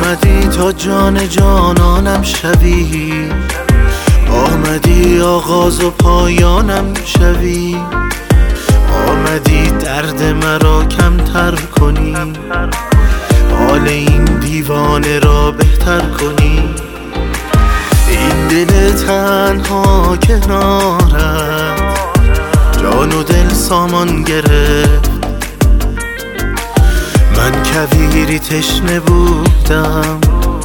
آمدی تا جان جانانم شوی، آمدی آغاز و پایانم شوی، آمدی درد مرا کمتر کنی، حال این دیوانه را بهتر کنی. این دل تنها کنارت جان و دل سامان گرفت، من کویری تشنه بودم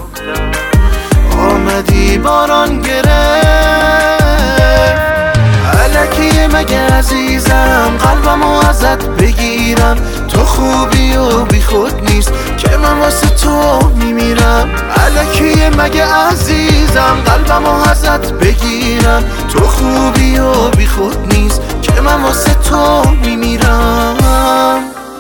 آمدی باران گرفت. الکیه مگه عزیزم قلبمو ازت بگیرم، تو خوبی و بی خود نیست که من واسه تو میمیرم. الکیه مگه عزیزم قلبمو ازت بگیرم، تو خوبی و بی خود نیست که من واسه تو میمیرم.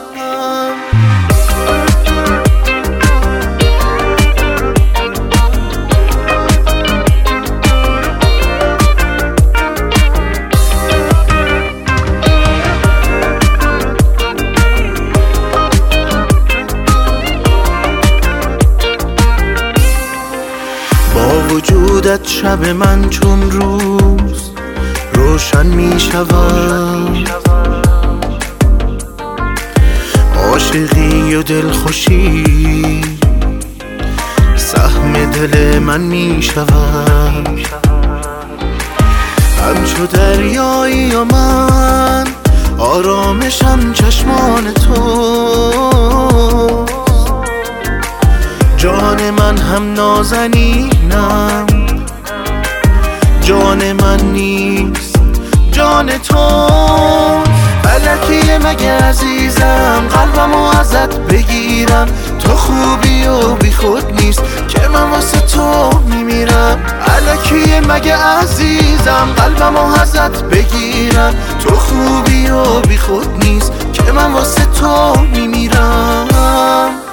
با وجودت شب من چون روز روشن می شود، عاشقی و دلخوشی سهم دل من می شود. همچو دریایی و من آرامشم چشمان تو، جان من هم نازنینم، جان من نیست جان تو. الکیه مگه عزیزم قلبمو ازت بگیرم، تو خوبی و بی خود نیست که من واسه تو میمیرم. الکیه مگه عزیزم قلبمو ازت بگیرم، تو خوبی و بی خود نیست که من واسه تو میمیرم.